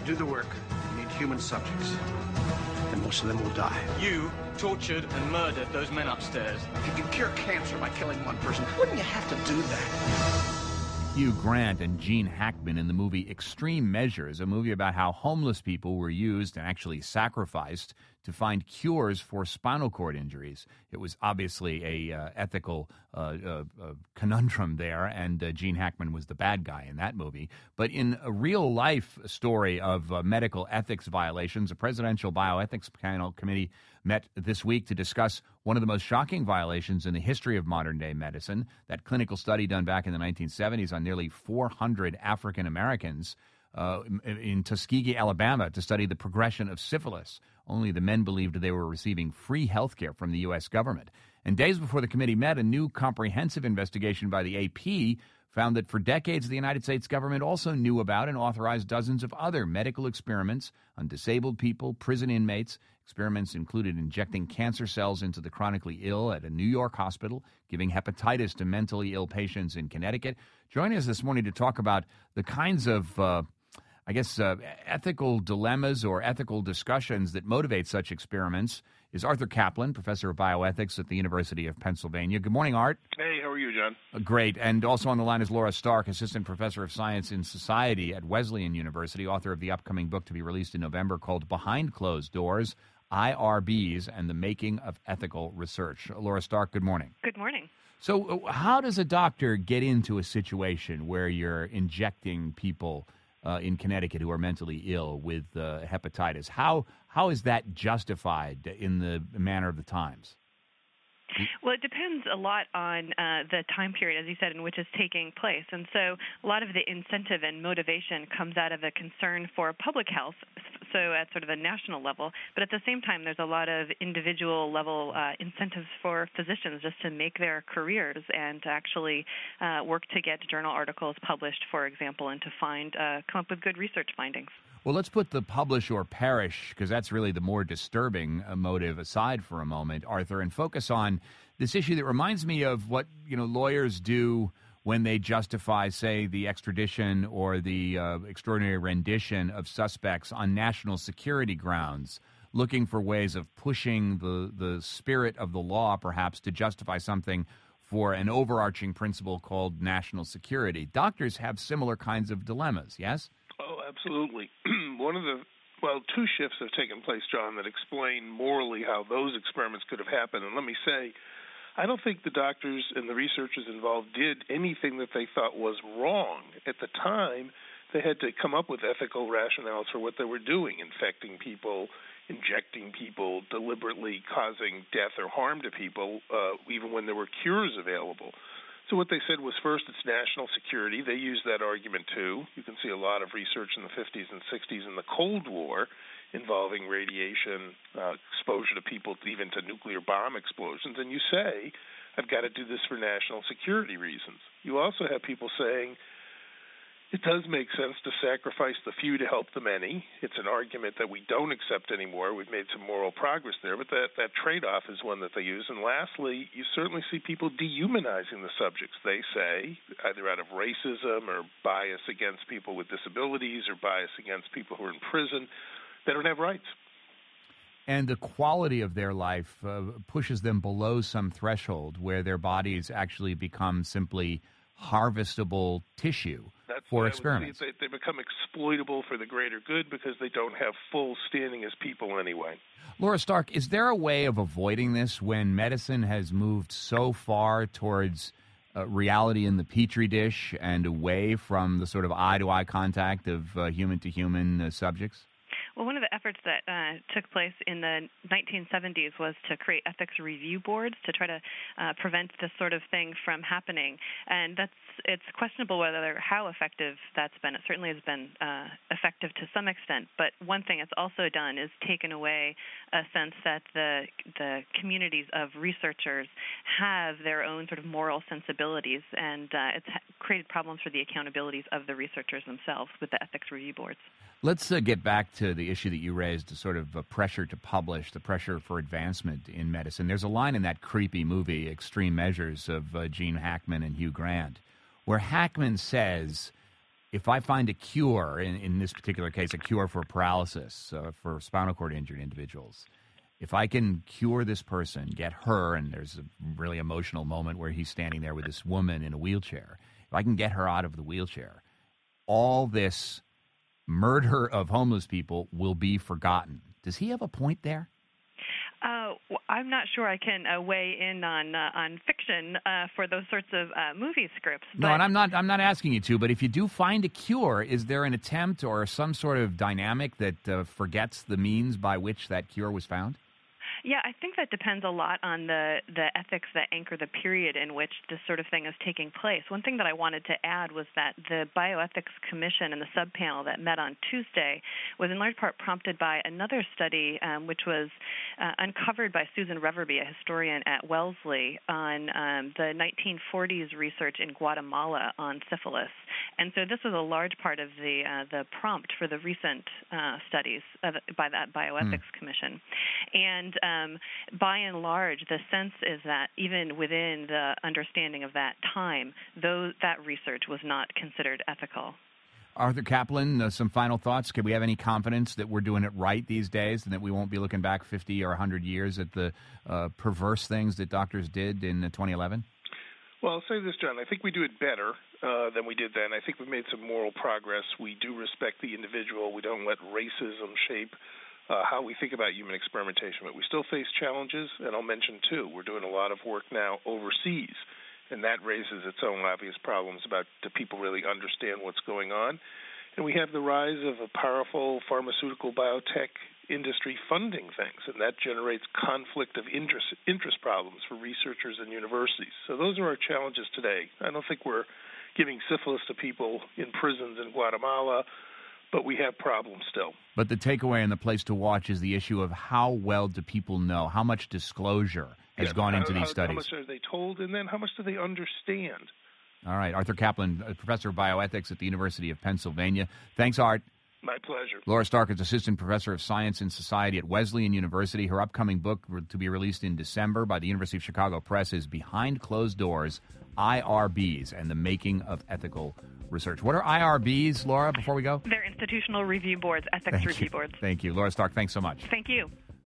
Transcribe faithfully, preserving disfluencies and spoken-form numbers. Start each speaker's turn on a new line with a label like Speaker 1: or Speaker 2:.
Speaker 1: do the work, you need human subjects. And most of them will die.
Speaker 2: You tortured and murdered those men upstairs.
Speaker 1: If you can cure cancer by killing one person, wouldn't you have to do that?
Speaker 3: Hugh Grant and Gene Hackman in the movie Extreme Measures, a movie about how homeless people were used and actually sacrificed to find cures for spinal cord injuries. It was obviously a uh, ethical uh, uh, uh, conundrum there, and uh, Gene Hackman was the bad guy in that movie. But in a real-life story of uh, medical ethics violations, a presidential bioethics panel committee met this week to discuss one of the most shocking violations in the history of modern-day medicine, that clinical study done back in the nineteen seventies on nearly four hundred African Americans uh, in Tuskegee, Alabama, to study the progression of syphilis. Only the men believed they were receiving free health care from the U S government. And days before the committee met, a new comprehensive investigation by the A P found that for decades the United States government also knew about and authorized dozens of other medical experiments on disabled people, prison inmates. Experiments included injecting cancer cells into the chronically ill at a New York hospital, giving hepatitis to mentally ill patients in Connecticut. Joining us this morning to talk about the kinds of, uh, I guess, uh, ethical dilemmas or ethical discussions that motivate such experiments is Arthur Caplan, professor of bioethics at the University of Pennsylvania. Good morning, Art.
Speaker 4: Hey, how are you, John?
Speaker 3: Uh, great. And also on the line is Laura Stark, assistant professor of science in society at Wesleyan University, author of the upcoming book to be released in November called Behind Closed Doors, I R Bs and the Making of Ethical Research. Laura Stark, good morning.
Speaker 5: Good morning.
Speaker 3: So uh, how does a doctor get into a situation where you're injecting people uh, in Connecticut who are mentally ill with uh, hepatitis? How how is that justified in the manner of the times?
Speaker 5: Well, it depends a lot on uh, the time period, as you said, in which it's taking place. And so a lot of the incentive and motivation comes out of a concern for public health, so at sort of a national level. But at the same time, there's a lot of individual level uh, incentives for physicians just to make their careers and to actually uh, work to get journal articles published, for example, and to find uh, come up with good research findings.
Speaker 3: Well, let's put the publish or perish, because that's really the more disturbing uh, motive, aside for a moment, Arthur, and focus on this issue that reminds me of what, you know, lawyers do when they justify, say, the extradition or the uh, extraordinary rendition of suspects on national security grounds, looking for ways of pushing the, the spirit of the law, perhaps, to justify something for an overarching principle called national security. Doctors have similar kinds of dilemmas, yes?
Speaker 4: Oh, absolutely. One of the, well, two shifts have taken place, John, that explain morally how those experiments could have happened. And let me say, I don't think the doctors and the researchers involved did anything that they thought was wrong. At the time, they had to come up with ethical rationales for what they were doing, infecting people, injecting people, deliberately causing death or harm to people, uh, even when there were cures available. So what they said was, first, it's national security. They used that argument, too. You can see a lot of research in the fifties and sixties in the Cold War involving radiation, uh, exposure to people, even to nuclear bomb explosions. And you say, I've got to do this for national security reasons. You also have people saying, it does make sense to sacrifice the few to help the many. It's an argument that we don't accept anymore. We've made some moral progress there, but that, that trade-off is one that they use. And lastly, you certainly see people dehumanizing the subjects. They say, either out of racism or bias against people with disabilities or bias against people who are in prison, they don't have rights.
Speaker 3: And the quality of their life uh, pushes them below some threshold where their bodies actually become simply harvestable tissue.
Speaker 4: That's
Speaker 3: for
Speaker 4: what
Speaker 3: experiments.
Speaker 4: They, they become exploitable for the greater good because they don't have full standing as people anyway.
Speaker 3: Laura Stark, is there a way of avoiding this when medicine has moved so far towards uh, reality in the petri dish and away from the sort of eye-to-eye contact of uh, human-to-human uh, subjects?
Speaker 5: Well, one of the efforts that uh, took place in the nineteen seventies was to create ethics review boards to try to uh, prevent this sort of thing from happening. And that's it's questionable whether how effective that's been. It certainly has been uh, effective to some extent. But one thing it's also done is taken away a sense that the the communities of researchers have their own sort of moral sensibilities, and uh, it's created problems for the accountabilities of the researchers themselves with the ethics review boards.
Speaker 3: Let's uh, get back to the issue that you raised, the sort of uh, pressure to publish, the pressure for advancement in medicine. There's a line in that creepy movie, Extreme Measures, of uh, Gene Hackman and Hugh Grant, where Hackman says, if I find a cure, in, in this particular case, a cure for paralysis, uh, for spinal cord injured individuals, if I can cure this person, get her, and there's a really emotional moment where he's standing there with this woman in a wheelchair, if I can get her out of the wheelchair, all this murder of homeless people will be forgotten. Does he have a point there?
Speaker 5: Uh, well, I'm not sure I can uh, weigh in on uh, on fiction uh, for those sorts of uh, movie scripts. But...
Speaker 3: No, and I'm not. I'm not asking you to. But if you do find a cure, is there an attempt or some sort of dynamic that uh, forgets the means by which that cure was found?
Speaker 5: Yeah, I think that depends a lot on the, the ethics that anchor the period in which this sort of thing is taking place. One thing that I wanted to add was that the Bioethics Commission and the subpanel that met on Tuesday was in large part prompted by another study um, which was uh, uncovered by Susan Reverby, a historian at Wellesley, on um, the nineteen forties research in Guatemala on syphilis. And so this was a large part of the uh, the prompt for the recent uh, studies of, by that Bioethics mm. Commission. And Um, by and large, the sense is that even within the understanding of that time, though that research was not considered ethical.
Speaker 3: Arthur Caplan, uh, some final thoughts. Can we have any confidence that we're doing it right these days and that we won't be looking back fifty or one hundred years at the uh, perverse things that doctors did in uh, twenty eleven?
Speaker 4: Well, I'll say this, John. I think we do it better uh, than we did then. I think we've made some moral progress. We do respect the individual. We don't let racism shape Uh, how we think about human experimentation, but we still face challenges, and I'll mention, too, we're doing a lot of work now overseas, and that raises its own obvious problems about do people really understand what's going on. And we have the rise of a powerful pharmaceutical biotech industry funding things, and that generates conflict of interest, interest problems for researchers and universities. So those are our challenges today. I don't think we're giving syphilis to people in prisons in Guatemala, but we have problems still.
Speaker 3: But the takeaway and the place to watch is the issue of how well do people know, how much disclosure has yeah, gone into
Speaker 4: how,
Speaker 3: these studies.
Speaker 4: How much are they told, and then how much do they understand?
Speaker 3: All right. Arthur Caplan, professor of bioethics at the University of Pennsylvania. Thanks, Art.
Speaker 4: My pleasure.
Speaker 3: Laura Stark is assistant professor of science and society at Wesleyan University. Her upcoming book, to be released in December by the University of Chicago Press, is Behind Closed Doors, I R Bs and the Making of Ethical Research. What are I R Bs, Laura, before we go?
Speaker 5: They're institutional review boards, ethics
Speaker 3: Thank
Speaker 5: review
Speaker 3: you.
Speaker 5: boards.
Speaker 3: Thank you. Laura Stark, thanks so much.
Speaker 5: Thank you.